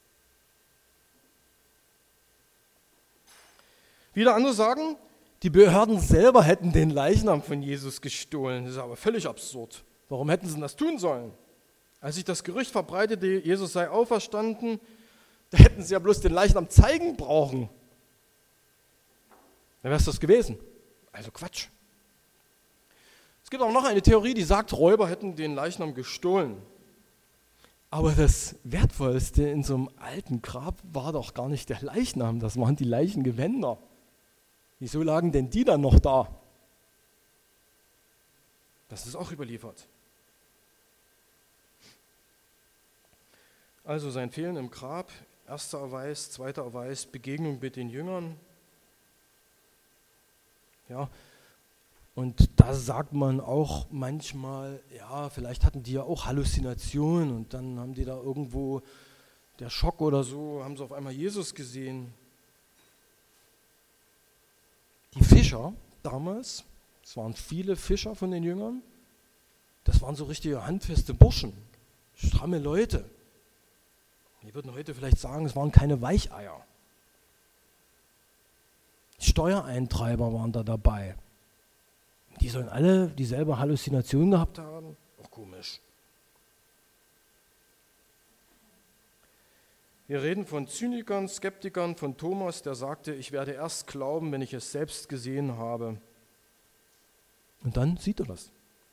Wieder andere sagen, die Behörden selber hätten den Leichnam von Jesus gestohlen. Das ist aber völlig absurd. Warum hätten sie das tun sollen? Als sich das Gerücht verbreitete, Jesus sei auferstanden, da hätten sie ja bloß den Leichnam zeigen brauchen. Dann wäre es das gewesen. Also Quatsch. Es gibt auch noch eine Theorie, die sagt, Räuber hätten den Leichnam gestohlen. Aber das Wertvollste in so einem alten Grab war doch gar nicht der Leichnam, das waren die Leichengewänder. Wieso lagen denn die dann noch da? Das ist auch überliefert. Also sein Fehlen im Grab, erster Erweis, zweiter Erweis, Begegnung mit den Jüngern. Ja, und da sagt man auch manchmal, ja, vielleicht hatten die ja auch Halluzinationen und dann haben die da irgendwo, der Schock oder so, haben sie auf einmal Jesus gesehen. Die Fischer damals, es waren viele Fischer von den Jüngern, das waren so richtige handfeste Burschen, stramme Leute. Die würden heute vielleicht sagen, es waren keine Weicheier. Steuereintreiber waren da dabei. Die sollen alle dieselbe Halluzination gehabt haben. Auch komisch. Wir reden von Zynikern, Skeptikern, von Thomas, der sagte, ich werde erst glauben, wenn ich es selbst gesehen habe. Und dann sieht er das.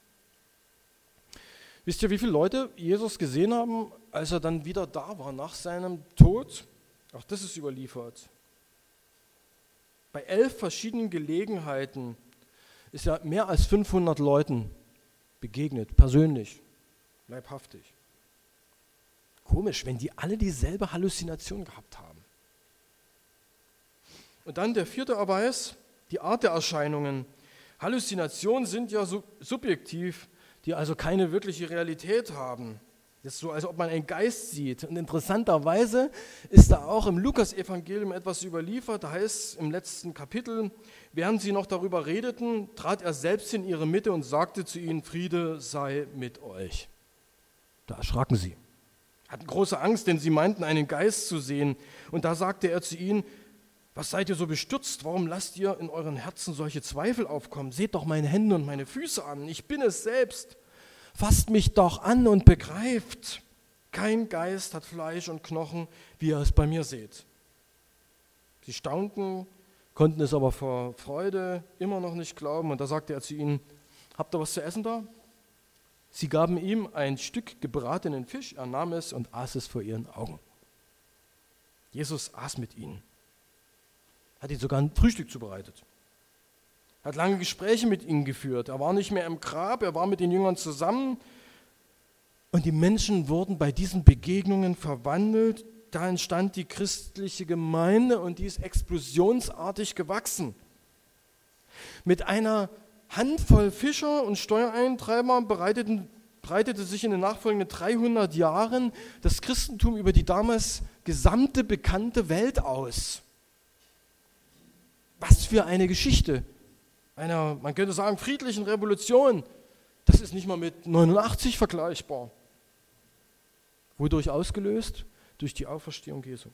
Wisst ihr, wie viele Leute Jesus gesehen haben, als er dann wieder da war nach seinem Tod? Auch das ist überliefert. Bei elf verschiedenen Gelegenheiten ist er mehr als fünfhundert Leuten begegnet, persönlich, leibhaftig. Komisch, wenn die alle dieselbe Halluzination gehabt haben. Und dann der vierte Erweis, die Art der Erscheinungen. Halluzinationen sind ja subjektiv, die also keine wirkliche Realität haben. Das ist so, als ob man einen Geist sieht. Und interessanterweise ist da auch im Lukas-Evangelium etwas überliefert. Da heißt es im letzten Kapitel, während sie noch darüber redeten, trat er selbst in ihre Mitte und sagte zu ihnen, Friede sei mit euch. Da erschraken sie, hatten große Angst, denn sie meinten, einen Geist zu sehen. Und da sagte er zu ihnen, was seid ihr so bestürzt? Warum lasst ihr in euren Herzen solche Zweifel aufkommen? Seht doch meine Hände und meine Füße an. Ich bin es selbst. Fasst mich doch an und begreift. Kein Geist hat Fleisch und Knochen, wie ihr es bei mir seht. Sie staunten, konnten es aber vor Freude immer noch nicht glauben. Und da sagte er zu ihnen, habt ihr was zu essen da? Sie gaben ihm ein Stück gebratenen Fisch, er nahm es und aß es vor ihren Augen. Jesus aß mit ihnen. Hat ihnen sogar ein Frühstück zubereitet. Er hat lange Gespräche mit ihnen geführt. Er war nicht mehr im Grab, er war mit den Jüngern zusammen. Und die Menschen wurden bei diesen Begegnungen verwandelt. Da entstand die christliche Gemeinde und die ist explosionsartig gewachsen. Mit einer Handvoll Fischer und Steuereintreiber bereiteten, breitete sich in den nachfolgenden dreihundert Jahren das Christentum über die damals gesamte bekannte Welt aus. Was für eine Geschichte einer, man könnte sagen, friedlichen Revolution. Das ist nicht mal mit neunundachtzig vergleichbar. Wodurch ausgelöst? Durch die Auferstehung Jesu.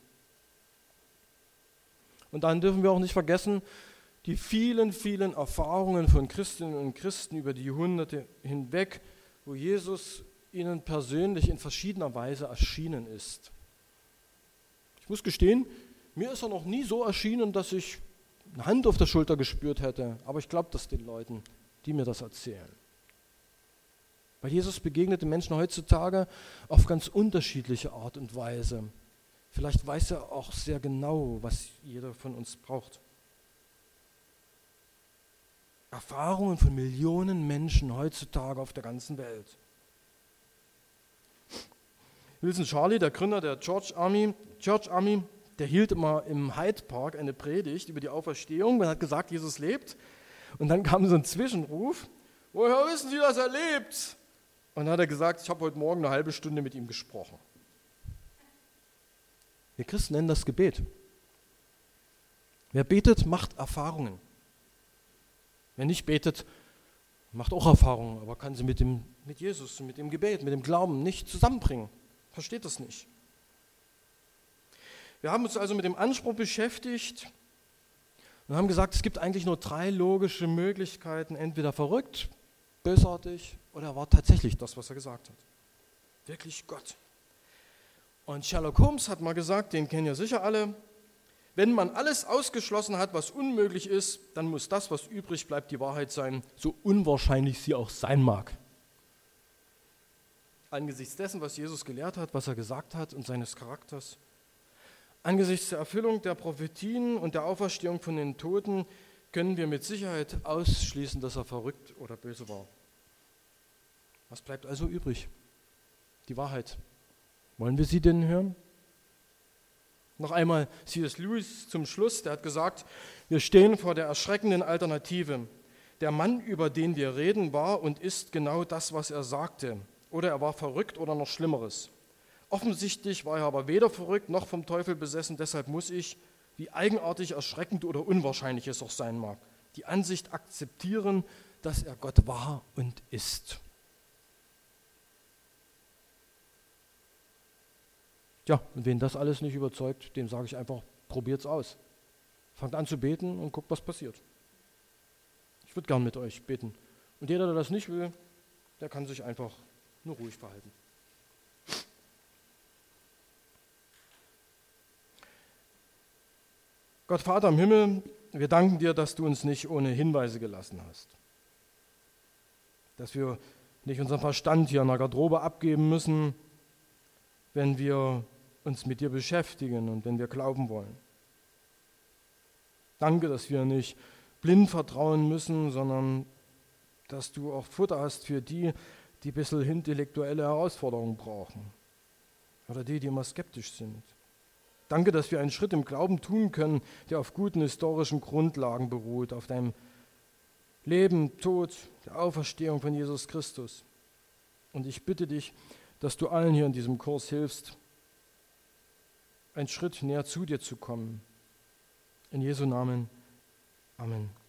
Und dann dürfen wir auch nicht vergessen, die vielen, vielen Erfahrungen von Christinnen und Christen über die Jahrhunderte hinweg, wo Jesus ihnen persönlich in verschiedener Weise erschienen ist. Ich muss gestehen, mir ist er noch nie so erschienen, dass ich eine Hand auf der Schulter gespürt hätte, aber ich glaube das den Leuten, die mir das erzählen. Weil Jesus begegnet den Menschen heutzutage auf ganz unterschiedliche Art und Weise. Vielleicht weiß er auch sehr genau, was jeder von uns braucht. Erfahrungen von Millionen Menschen heutzutage auf der ganzen Welt. Wilson Charlie, der Gründer der Church Army, Church Army, der hielt immer im Hyde Park eine Predigt über die Auferstehung. Man hat gesagt, Jesus lebt. Und dann kam so ein Zwischenruf: Woher wissen Sie, dass er lebt? Und dann hat er gesagt, ich habe heute Morgen eine halbe Stunde mit ihm gesprochen. Wir Christen nennen das Gebet. Wer betet, macht Erfahrungen. Wer nicht betet, macht auch Erfahrungen, aber kann sie mit, dem, mit Jesus, mit dem Gebet, mit dem Glauben nicht zusammenbringen. Versteht das nicht. Wir haben uns also mit dem Anspruch beschäftigt und haben gesagt, es gibt eigentlich nur drei logische Möglichkeiten, entweder verrückt, bösartig oder er war tatsächlich das, was er gesagt hat. Wirklich Gott. Und Sherlock Holmes hat mal gesagt, den kennen ja sicher alle, wenn man alles ausgeschlossen hat, was unmöglich ist, dann muss das, was übrig bleibt, die Wahrheit sein, so unwahrscheinlich sie auch sein mag. Angesichts dessen, was Jesus gelehrt hat, was er gesagt hat und seines Charakters, angesichts der Erfüllung der Prophetien und der Auferstehung von den Toten, können wir mit Sicherheit ausschließen, dass er verrückt oder böse war. Was bleibt also übrig? Die Wahrheit. Wollen wir sie denn hören? Noch einmal C S Lewis zum Schluss, der hat gesagt, wir stehen vor der erschreckenden Alternative. Der Mann, über den wir reden, war und ist genau das, was er sagte. Oder er war verrückt oder noch Schlimmeres. Offensichtlich war er aber weder verrückt noch vom Teufel besessen, deshalb muss ich, wie eigenartig, erschreckend oder unwahrscheinlich es auch sein mag, die Ansicht akzeptieren, dass er Gott war und ist. Ja, und wen das alles nicht überzeugt, dem sage ich einfach, probiert's aus. Fangt an zu beten und guckt, was passiert. Ich würde gern mit euch beten. Und jeder, der das nicht will, der kann sich einfach nur ruhig verhalten. Gott, Vater im Himmel, wir danken dir, dass du uns nicht ohne Hinweise gelassen hast. Dass wir nicht unseren Verstand hier in der Garderobe abgeben müssen, wenn wir uns mit dir beschäftigen und wenn wir glauben wollen. Danke, dass wir nicht blind vertrauen müssen, sondern dass du auch Futter hast für die, die ein bisschen intellektuelle Herausforderungen brauchen oder die, die immer skeptisch sind. Danke, dass wir einen Schritt im Glauben tun können, der auf guten historischen Grundlagen beruht, auf deinem Leben, Tod, der Auferstehung von Jesus Christus. Und ich bitte dich, dass du allen hier in diesem Kurs hilfst, einen Schritt näher zu dir zu kommen. In Jesu Namen. Amen.